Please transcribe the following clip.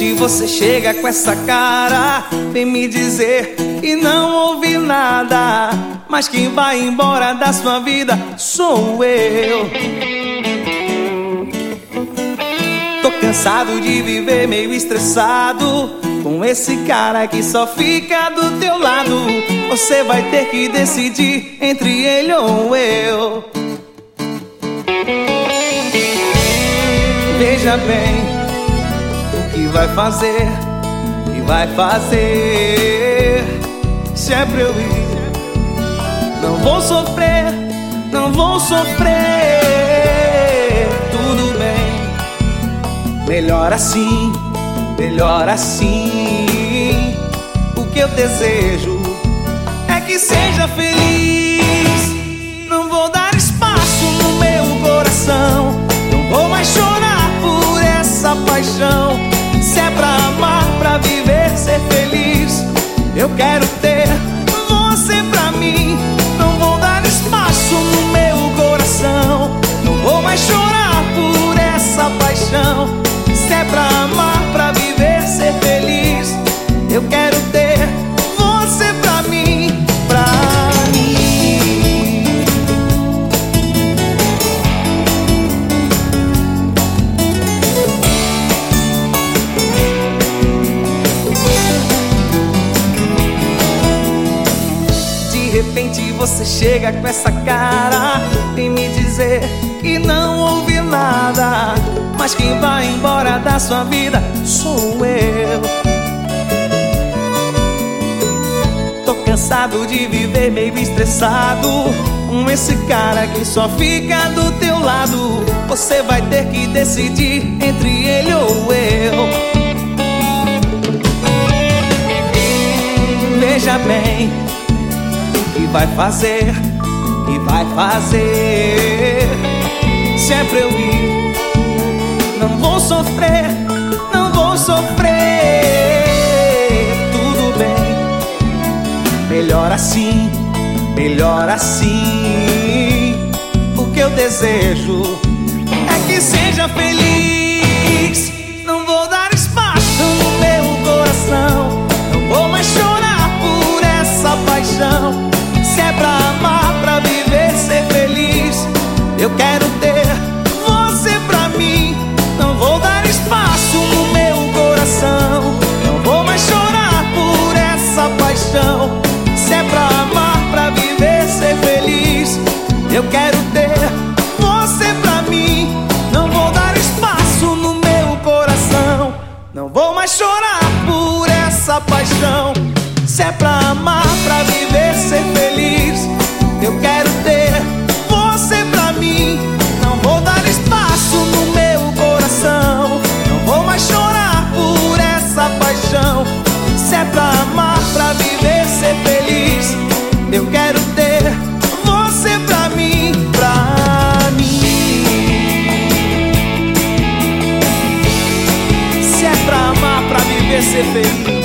repente você chega com essa cara, vem me dizer que não ouvi nada, mas quem vai embora da sua vida sou eu. Tô cansado de viver meio estressado com esse cara que só fica do teu lado. Você vai ter que decidir entre ele ou eu. Veja bem o que vai fazer, o que vai fazer. Se é pra eu ir, não vou sofrer, não vou sofrer. Tudo bem, melhor assim, melhor assim. O que eu desejo é que seja feliz. Não vou dar espaço no meu coração, não vou mais chorar por essa paixão. Se é pra amar, pra viver, ser feliz, eu quero ter você pra mim. Não vou dar espaço no meu coração, não vou mais chorar por essa paixão. Se é pra amar, pra viver, ser feliz, eu quero ter você pra mim, pra mim. De repente você chega com essa cara, vem me dizer que não ouvi nada, mas quem vai embora da sua vida sou eu. Tô cansado de viver meio estressado com esse cara que só fica do teu lado. Você vai ter que decidir entre ele ou eu. Veja bem o que vai fazer, o que vai fazer. Se é pra eu ir, não vou sofrer, não vou sofrer. Tudo bem, melhor assim, melhor assim. O que eu desejo é que seja feliz. Não vou dar espaço no meu coração, não vou mais chorar por essa paixão. Se é pra amar, pra viver, ser feliz, eu quero ter você pra mim. Não vou dar espaço no meu coração, não vou mais chorar por essa paixão. Se é pra amar, pra viver, ser feliz, eu quero ter você pra mim. Não vou dar espaço no meu coração, não vou mais chorar por essa paixão. Se é pra amar, pra viver, ser feliz, eu quero ter você pra mim. Não vou dar espaço no meu coração, não vou mais chorar por essa paixão. Se é pra amar, pra viver, ser feliz, eu quero ter você pra mim, pra mim. Se é pra amar, pra viver, ser feliz,